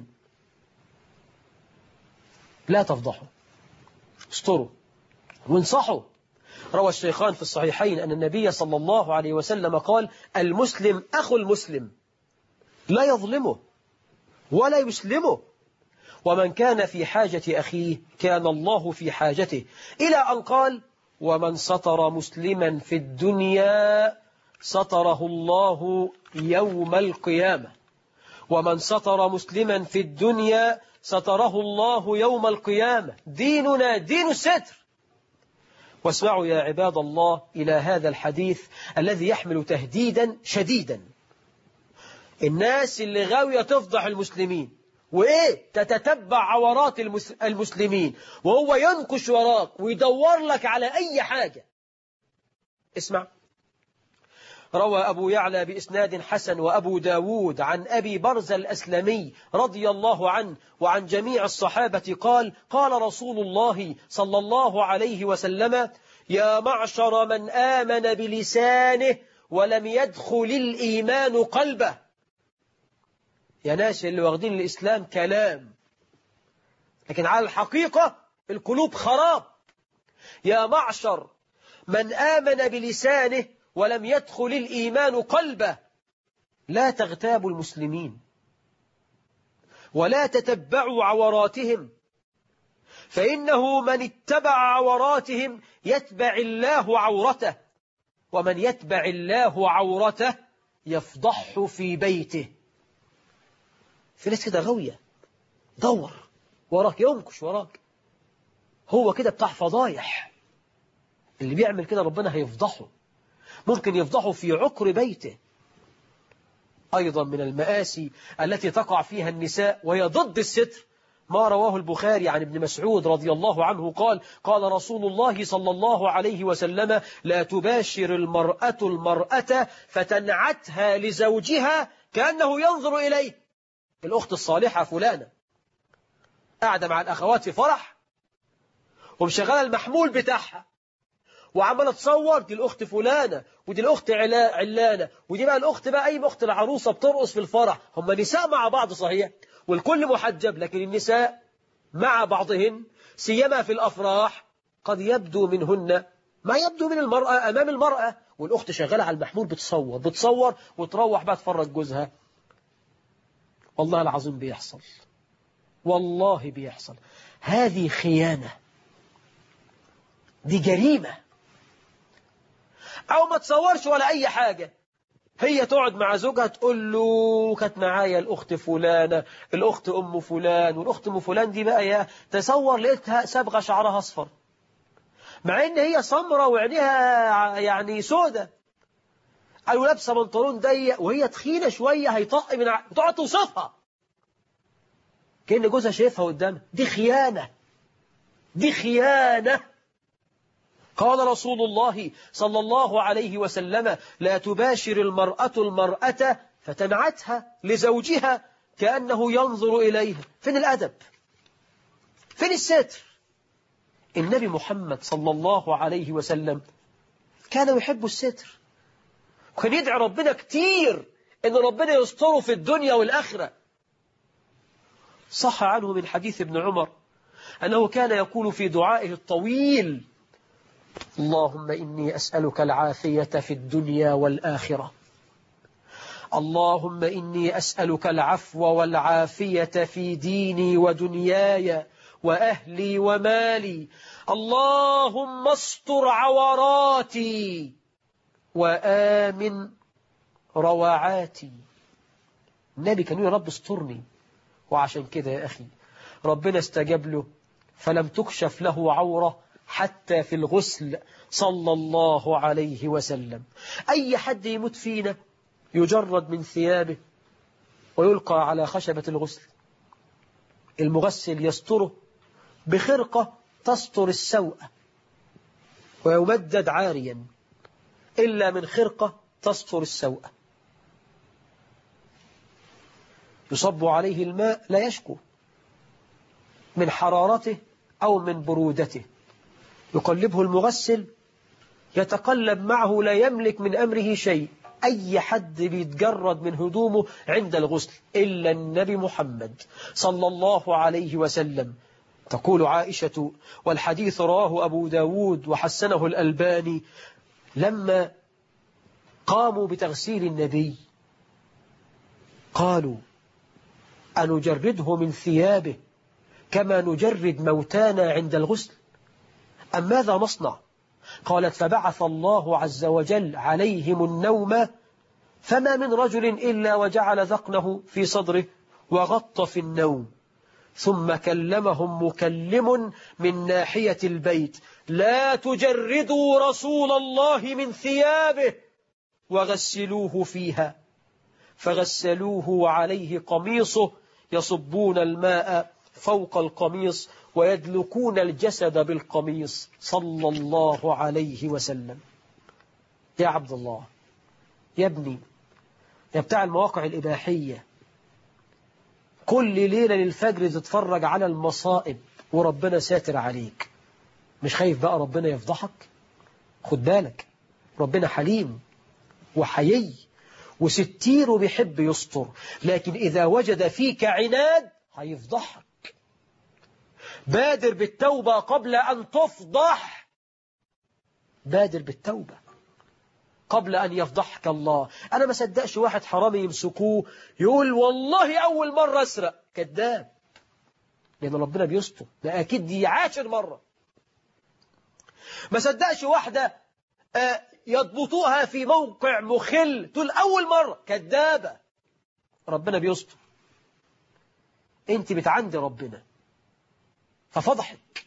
لا تفضحه، استره وانصحه. روى الشيخان في الصحيحين أن النبي صلى الله عليه وسلم قال: المسلم أخو المسلم لا يظلمه ولا يسلمه، ومن كان في حاجة أخيه كان الله في حاجته، إلى أن قال: ومن ستر مسلما في الدنيا ستره الله يوم القيامة. ومن ستر مسلما في الدنيا ستره الله يوم القيامة. ديننا دين الستر. واسمعوا يا عباد الله إلى هذا الحديث الذي يحمل تهديدا شديدا. الناس اللي غاوية تفضح المسلمين وإيه تتتبع عورات المسلمين، وهو ينكش وراك ويدور لك على أي حاجة. اسمع، روى أبو يعلى بإسناد حسن وأبو داود عن أبي برزة الأسلمي رضي الله عنه وعن جميع الصحابة قال: قال رسول الله صلى الله عليه وسلم: يا معشر من آمن بلسانه ولم يدخل الإيمان قلبه. يا ناس اللي واخدين الإسلام كلام، لكن على الحقيقة القلوب خراب. يا معشر من آمن بلسانه ولم يدخل الإيمان قلبه، لا تغتابوا المسلمين ولا تتبعوا عوراتهم، فإنه من اتبع عوراتهم يتبع الله عورته، ومن يتبع الله عورته يفضحه في بيته. في ناس كده غاوية، دور وراك، ينكش وراك، هو كده بتاع فضايح. اللي بيعمل كده ربنا هيفضحه، ممكن يفضحه في عقر بيته. أيضا من المآسي التي تقع فيها النساء وهي ضد الستر ما رواه البخاري عن ابن مسعود رضي الله عنه قال: قال رسول الله صلى الله عليه وسلم: لا تباشر المرأة المرأة فتنعتها لزوجها كأنه ينظر إليه. الأخت الصالحة فلانة قاعدة مع الأخوات في فرح ومشغلة المحمول بتاعها وعمالة تصور، دي الأخت فلانة ودي الأخت علانة ودي بقى الأخت بقى أي أخت العروسة بترقص في الفرح. هم نساء مع بعض صحيح والكل محجب، لكن النساء مع بعضهن سيما في الأفراح قد يبدو منهن ما يبدو من المرأة أمام المرأة، والأخت شغالة على المحمول بتصور بتصور وتروح بقى تفرج جوزها. والله العظيم بيحصل، والله بيحصل. هذه خيانة، دي جريمة. أو ما تصورش ولا أي حاجة، هي تقعد مع زوجها تقول له كانت معايا الأخت فلانة، الأخت أم فلان، والأخت أم فلان دي بقى يا تصور لقيتها صبغة شعرها أصفر، مع إن هي سمرة وعينيها يعني سودة، قالوا لابسة بنطلون ضيق وهي تخينة شوية هيطق من ع... تقعد توصفها كأن جوزها شايفها قدامها. دي خيانة، دي خيانة. قال رسول الله صلى الله عليه وسلم: لا تباشر المرأة المرأة فتنعتها لزوجها كأنه ينظر إليها. فين الأدب؟ فين الستر؟ النبي محمد صلى الله عليه وسلم كان يحب الستر، وكان يدعي ربنا كتير إن ربنا يستره في الدنيا والآخرة. صح عنه من حديث ابن عمر أنه كان يقول في دعائه الطويل: اللهم إني أسألك العافية في الدنيا والآخرة، اللهم إني أسألك العفو والعافية في ديني ودنياي وأهلي ومالي، اللهم استر عوراتي وآمن روعاتي. النبي كان يقول: رب استرني. وعشان كده يا أخي ربنا استجاب له فلم تكشف له عورة حتى في الغسل صلى الله عليه وسلم. أي حد يموت فينا يجرد من ثيابه ويلقى على خشبة الغسل، المغسل يستره بخرقة تستر السوء ويمدد عاريا إلا من خرقة تستر السوء، يصب عليه الماء لا يشكو من حرارته أو من برودته، يقلبه المغسل يتقلب معه لا يملك من أمره شيء. أي حد بيتجرد من هدومه عند الغسل إلا النبي محمد صلى الله عليه وسلم. تقول عائشة والحديث رواه أبو داود وحسنه الألباني: لما قاموا بتغسيل النبي قالوا: أنجرده من ثيابه كما نجرد موتانا عند الغسل أم ماذا نصنع؟ قالت: فبعث الله عز وجل عليهم النوم فما من رجل إلا وجعل ذقنه في صدره وغط في النوم، ثم كلمهم مكلم من ناحية البيت: لا تجردوا رسول الله من ثيابه وغسلوه فيها، فغسلوه وعليه قميصه يصبون الماء فوق القميص ويدلكون الجسد بالقميص صلى الله عليه وسلم. يا عبد الله، يا ابني، يا بتاع المواقع الإباحية، كل ليلة للفجر تتفرج على المصائب وربنا ساتر عليك، مش خايف بقى ربنا يفضحك؟ خد بالك، ربنا حليم وحيي وستير وبيحب يستر، لكن إذا وجد فيك عناد هيفضحك. بادر بالتوبة قبل أن تفضح، بادر بالتوبة قبل أن يفضحك الله. أنا ما صدقش واحد حرامي يمسكوه يقول والله أول مرة أسرق، كذاب، لأن ربنا بيستر، ده أكيد دي عاشر مرة. ما صدقش واحدة يضبطوها في موقع مخل تقول أول مرة، كذابة، ربنا بيستر. أنت بتعندي ربنا ففضحك.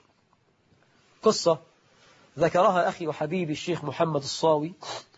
قصة ذكرها أخي وحبيبي الشيخ محمد الصاوي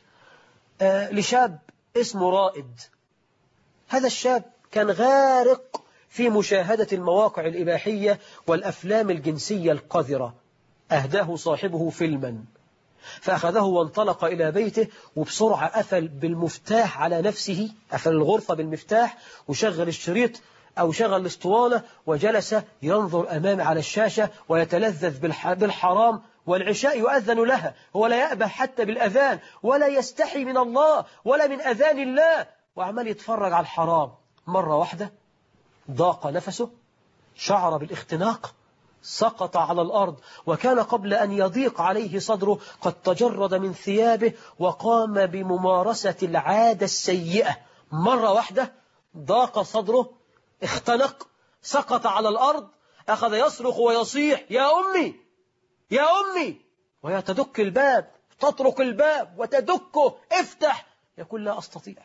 آه لشاب اسمه رائد. هذا الشاب كان غارق في مشاهدة المواقع الإباحية والأفلام الجنسية القذرة. أهداه صاحبه فيلما فأخذه وانطلق إلى بيته، وبسرعة قفل بالمفتاح على نفسه، قفل الغرفة بالمفتاح وشغل الشريط أو شغل الاسطوانة وجلس ينظر أمامه على الشاشة ويتلذذ بالحرام، والعشاء يؤذن لها، هو لا يأبه حتى بالأذان ولا يستحي من الله ولا من أذان الله، وعمال يتفرج على الحرام. مرة واحدة ضاق نفسه، شعر بالاختناق، سقط على الأرض، وكان قبل أن يضيق عليه صدره قد تجرد من ثيابه وقام بممارسة العادة السيئة. مرة واحدة ضاق صدره، اختنق، سقط على الأرض، أخذ يصرخ ويصيح يا أمي يا أمي، وهي تدك الباب، تطرق الباب وتدكه، افتح، يقول لا أستطيع.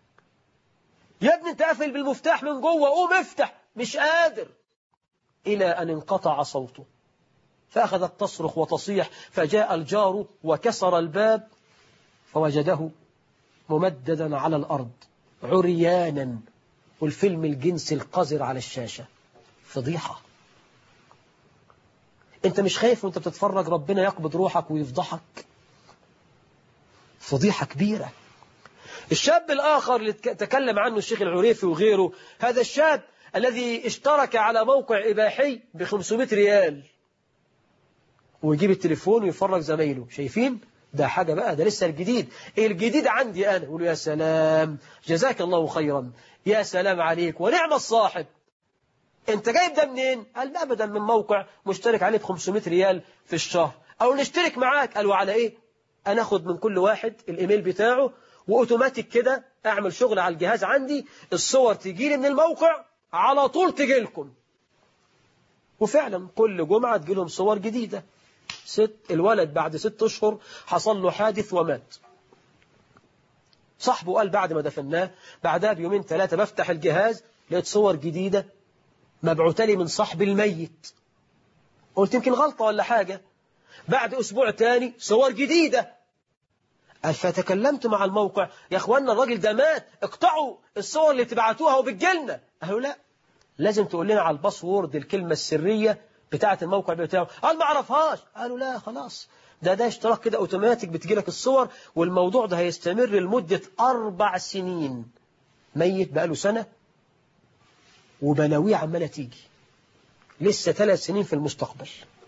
يا ابني انت قافل بالمفتاح من جوه، قوم افتح، مش قادر. إلى أن انقطع صوته، فأخذت تصرخ وتصيح، فجاء الجار وكسر الباب فوجده ممددا على الأرض عريانا، والفيلم الجنسي القذر على الشاشة. فضيحة. انت مش خايف وانت بتتفرج ربنا يقبض روحك ويفضحك؟ فضيحة كبيرة. الشاب الآخر اللي تكلم عنه الشيخ العريفي وغيره، هذا الشاب الذي اشترك على موقع إباحي بخمسمائة ريال، ويجيب التليفون ويفرج زمايله. شايفين؟ ده حاجة بقى، ده لسه الجديد. إيه الجديد عندي أنا؟ يقولوا يا سلام، جزاك الله خيرا، يا سلام عليك ونعم الصاحب. انت جايب ده منين؟ قال ابدا من موقع مشترك عليه ب خمسمائة ريال في الشهر، او نشترك معاك. قالوا على ايه؟ انا اخد من كل واحد الايميل بتاعه، واوتوماتيك كده اعمل شغل على الجهاز عندي، الصور تجي لي من الموقع على طول تجي لكم. وفعلا كل جمعة تجي لهم صور جديدة. ست الولد بعد ست اشهر حصل له حادث ومات. صاحبه قال بعد ما دفناه بعدها بيومين ثلاثة بفتح الجهاز لقيت صور جديدة مبعوثة لي من صاحب الميت. قلت يمكن غلطة ولا حاجة. بعد أسبوع تاني صور جديدة. فتكلمت مع الموقع، يا أخوانا الراجل ده مات، اقطعوا الصور اللي تبعتوها وبتجيلنا. قالوا لا، لازم تقول لنا على الباسورد، الكلمة السرية بتاعة الموقع بتاعه. قال ما عرفهاش. قالوا لا خلاص، ده ده اشتراك كده اوتوماتيك بتجيلك الصور، والموضوع ده هيستمر لمدة أربع سنين. ميت بقاله سنة وبلاويه عمالة تيجي، لسه ثلاث سنين في المستقبل.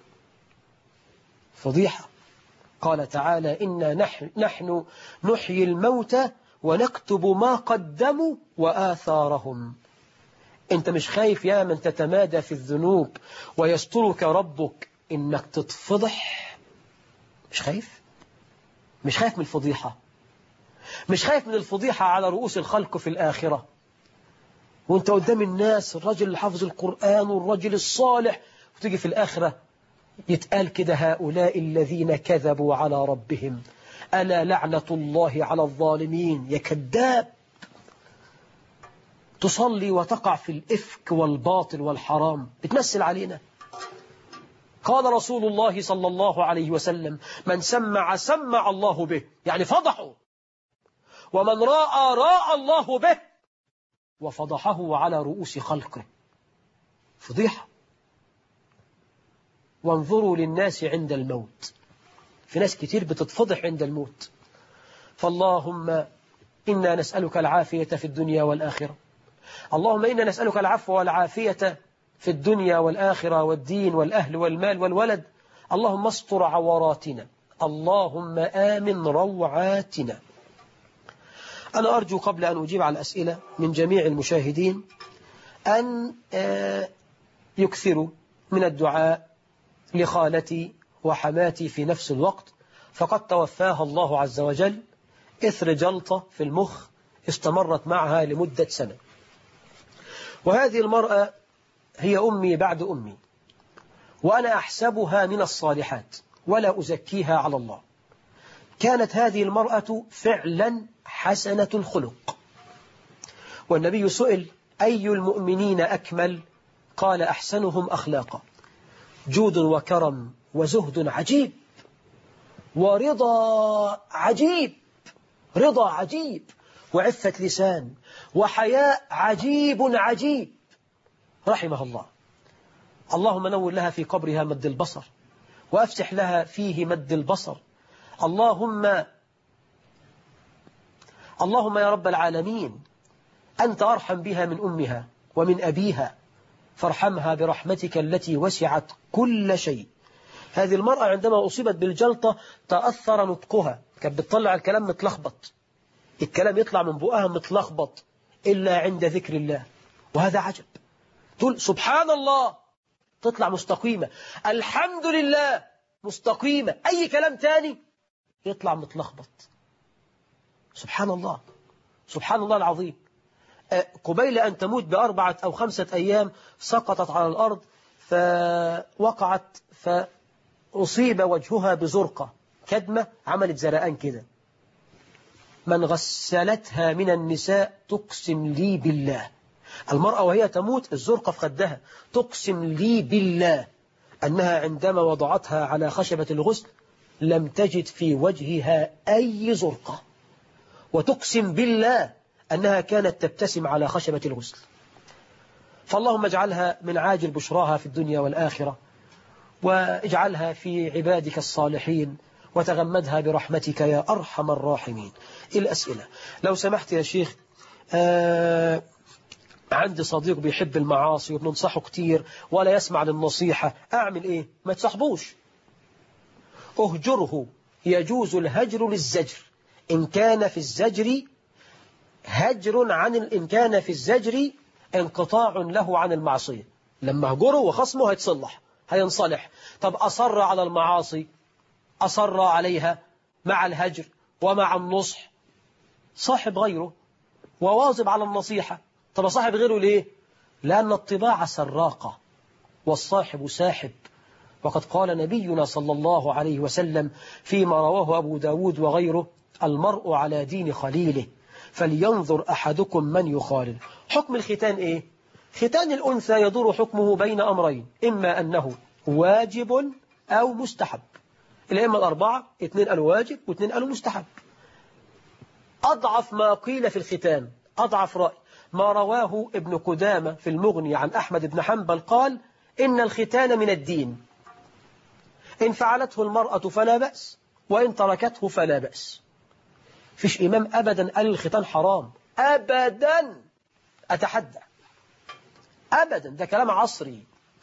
فضيحة. قال تعالى إنا نحن, نحن نحيي الموتى ونكتب ما قدموا وآثارهم. انت مش خايف يا من تتمادى في الذنوب ويسترك ربك انك تتفضح؟ مش خايف؟ مش خايف من الفضيحة؟ مش خايف من الفضيحة على رؤوس الخلق في الآخرة وانت قدام الناس الرجل اللي حافظ القرآن والرجل الصالح، وتيجي في الآخرة يتقال كده هؤلاء الذين كذبوا على ربهم ألا لعنة الله على الظالمين. يا كذاب، تصلي وتقع في الإفك والباطل والحرام، بتمثل علينا. قال رسول الله صلى الله عليه وسلم من سمع سمع الله به، يعني فضحه، ومن راى راى الله به وفضحه على رؤوس خلقه. فضيحة. وانظروا للناس عند الموت، في ناس كتير بتتفضح عند الموت. فاللهم إنا نسألك العافية في الدنيا والآخرة. اللهم إنا نسألك العفو والعافية في الدنيا والآخرة والدين والأهل والمال والولد. اللهم استر عوراتنا، اللهم آمن روعاتنا. أنا أرجو قبل أن أجيب على الأسئلة من جميع المشاهدين أن يكثروا من الدعاء لخالتي وحماتي في نفس الوقت، فقد توفاها الله عز وجل إثر جلطة في المخ استمرت معها لمدة سنة. وهذه المرأة هي أمي بعد أمي، وأنا أحسبها من الصالحات ولا أزكيها على الله. كانت هذه المرأة فعلا حسنة الخلق، والنبي سئل أي المؤمنين أكمل؟ قال أحسنهم أخلاقا، جود وكرم وزهد عجيب ورضا عجيب، رضا عجيب وعفة لسان وحياء عجيب عجيب، رحمها الله. اللهم نور لها في قبرها مد البصر، وأفتح لها فيه مد البصر. اللهم اللهم يا رب العالمين أنت أرحم بها من أمها ومن أبيها، فارحمها برحمتك التي وسعت كل شيء. هذه المرأة عندما أصيبت بالجلطة تأثر نطقها، كانت بتطلع الكلام متلخبط، الكلام يطلع من بقها متلخبط إلا عند ذكر الله، وهذا عجب. تقول سبحان الله تطلع مستقيمة، الحمد لله مستقيمة، أي كلام تاني يطلع متلخبط. سبحان الله، سبحان الله العظيم. قبيل أن تموت بأربعة أو خمسة أيام سقطت على الأرض فوقعت فأصيب وجهها بزرقة كدمة عملت زرقان كده. من غسلتها من النساء تقسم لي بالله، المرأة وهي تموت الزرقة في خدها، تقسم لي بالله أنها عندما وضعتها على خشبة الغسل لم تجد في وجهها أي زرقة، وتقسم بالله أنها كانت تبتسم على خشبة الغسل. فاللهم اجعلها من عاجل بشراها في الدنيا والآخرة، واجعلها في عبادك الصالحين، وتغمدها برحمتك يا أرحم الراحمين. الأسئلة لو سمحت يا شيخ، آه عندي صديق بيحب المعاصي وبننصحه كتير ولا يسمع للنصيحة، أعمل إيه؟ ما تصاحبوش، أهجره. يجوز الهجر للزجر إن كان في الزجر هجر عن إن كان في الزجر انقطاع له عن المعصية. لما هجره وخصمه هيتصلح هينصلح. طب أصر على المعاصي، أصر عليها مع الهجر ومع النصح، صاحب غيره وواظب على النصيحة. طب صاحب غيره ليه؟ لأن الطباع سراقة والصاحب ساحب. وقد قال نبينا صلى الله عليه وسلم فيما رواه أبو داود وغيره: المرء على دين خليله فلينظر أحدكم من يخالل. حكم الختان إيه؟ ختان الأنثى يدور حكمه بين أمرين، إما أنه واجب أو مستحب. الأئمة الأربعة اثنين قالوا واجب واثنين قالوا مستحب. أضعف ما قيل في الختان، أضعف رأي ما رواه ابن قدامة في المغني عن أحمد بن حنبل قال: إن الختان من الدين، إن فعلته المرأة فلا بأس وإن تركته فلا بأس. فيش إمام أبدا قال الختان حرام، أبدا، أتحدى، أبدا، ده كلام عصري.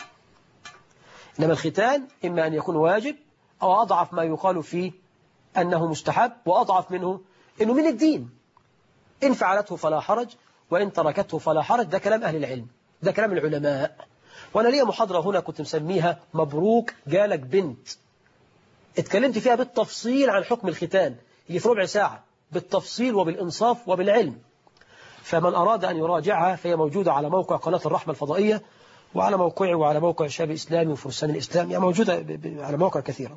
إنما الختان إما أن يكون واجب أو أضعف ما يقال فيه أنه مستحب، وأضعف منه أنه من الدين. إن فعلته فلا حرج وإن تركته فلا حرج، ده كلام أهل العلم، ده كلام العلماء. وأنا ليا محاضرة هنا كنت مسميها مبروك جالك بنت، اتكلمت فيها بالتفصيل عن حكم الختان، اللي في ربع ساعة بالتفصيل وبالإنصاف وبالعلم. فمن أراد أن يراجعها فهي موجودة على موقع قناة الرحمة الفضائية، وعلى موقعي وعلى موقع شاب إسلامي وفرسان الإسلام، يعني موجودة على مواقع كثيرة.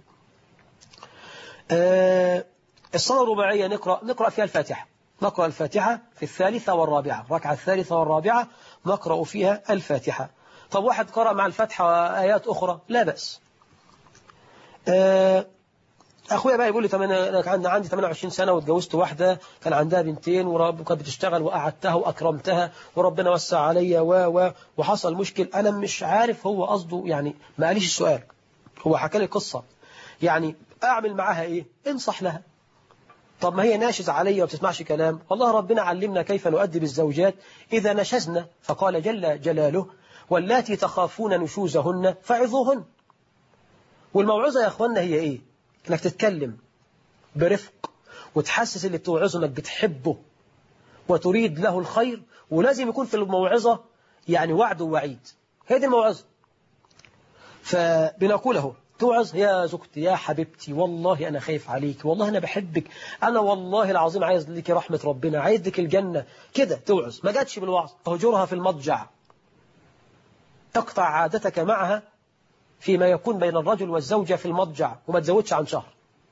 أه الصلاة الرباعية نقرأ نقرأ فيها الفاتحة، نقرأ الفاتحة في الثالثة والرابعة، الركعة الثالثة والرابعة نقرأ فيها الفاتحة. طب واحد قرأ مع الفاتحة آيات أخرى لا بأس. أه أخويا بقى يقول لي طب أنا كان عندي ثمانية وعشرين سنة واتجوزت واحدة كان عندها بنتين وكانت بتشتغل وقعدتها وأكرمتها وربنا وسع عليا و و وحصل مشكل. أنا مش عارف هو قصده يعني، ما قاليش السؤال، هو حكى لي قصة يعني أعمل معاها إيه؟ انصح لها. طب ما هي ناشز عليا وما بتسمعش كلام. والله ربنا علمنا كيف نؤدب الزوجات إذا نشزنا، فقال جل جلاله واللاتي تخافون نشوزهن فعظوهن. والموعظة يا أخوانا هي إيه؟ إنك تتكلم برفق وتحسس اللي بتوعظه إنك بتحبه وتريد له الخير، ولازم يكون في الموعظة يعني وعد ووعيد. هي دي الموعظة. فبنقول اهو توعظ يا زوجتي يا حبيبتي والله أنا خايف عليك، والله أنا بحبك، أنا والله العظيم عايز لك رحمة ربنا، عايز لك الجنة، كده توعظ. ما جاتش بالوعظ تهجرها في المضجع، تقطع عادتك معها فيما يكون بين الرجل والزوجة في المضجع وما تزودش عن شهر.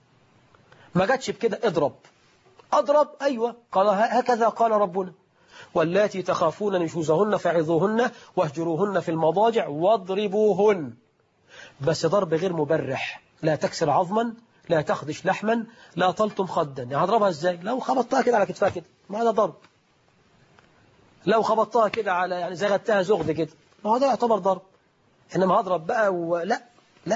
ما جاتش بكده اضرب. أضرب أيوة، قال هكذا قال ربنا واللاتي تخافون نشوزهن فعظوهن واهجروهن في المضاجع واضربوهن. بس ضرب غير مبرح، لا تكسر عظما، لا تخدش لحما، لا تلطم خدا. يعني هضربها ازاي؟ لو خبطتها كده على كتفها كده ما هذا ضرب. لو خبطتها كده على يعني زغتها زغد كده ما هذا يعتبر ضرب. إنما هضرب بقى ولا لا.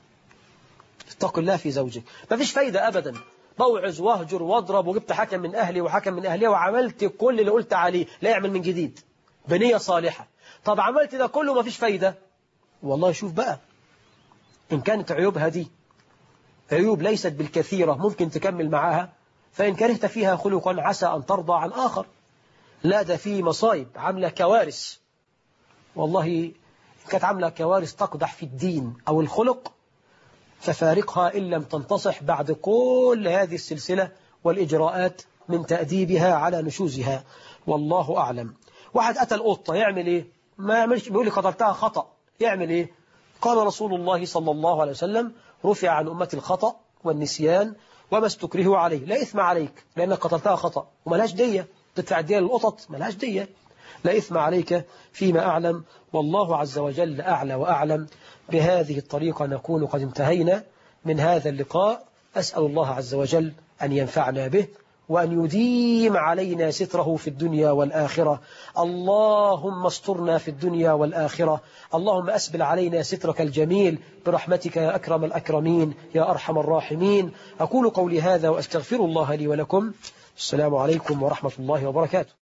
اتق الله في زوجك. ما فيش فايدة أبدا. بوعز واهجر واضرب وجبت حكم من أهلي وحكم من أهلي وعملت كل اللي قلت عليه، لا يعمل من جديد بنية صالحة. طب عملت ده كله ما فيش فايدة. والله شوف بقى إن كانت عيوبها دي عيوب ليست بالكثيرة ممكن تكمل معاها، فإن كرهت فيها خلقا عسى أن ترضى عن آخر. لا ده فيه مصايب عاملة كوارث. والله كانت عاملة كوارث تقدح في الدين أو الخلق ففارقها إن لم تنتصح بعد كل هذه السلسلة والإجراءات من تأديبها على نشوزها. والله أعلم. واحد أتى القطة يعمل إيه؟ ما يعملش، بيقول لي قتلتها خطأ، يعمل إيه؟ قال رسول الله صلى الله عليه وسلم رفع عن أمة الخطأ والنسيان وما استكرهوا عليه. لا إثم عليك لأنك قتلتها خطأ وملهاش دية، تدفع الدية للقطط ملهاش دية. لا إثم عليك فيما أعلم، والله عز وجل أعلى وأعلم. بهذه الطريقة نكون قد انتهينا من هذا اللقاء. أسأل الله عز وجل أن ينفعنا به وأن يديم علينا ستره في الدنيا والآخرة. اللهم استرنا في الدنيا والآخرة. اللهم أسبل علينا سترك الجميل برحمتك يا أكرم الأكرمين يا أرحم الراحمين. أقول قولي هذا وأستغفر الله لي ولكم. السلام عليكم ورحمة الله وبركاته.